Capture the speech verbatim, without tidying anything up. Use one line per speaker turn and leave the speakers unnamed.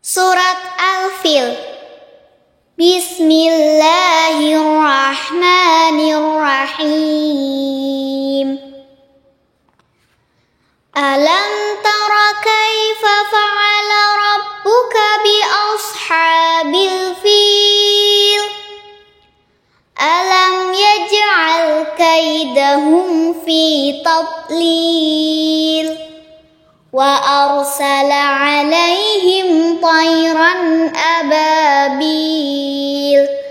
Surat Al-Fil. Bismillahirrahmanirrahim. Alam tara kaifa fa'ala rabbuka bi ashabil fil. Alam yaj'al kaidahum fi tadlil. Wa arsala alaihim tayran ababil.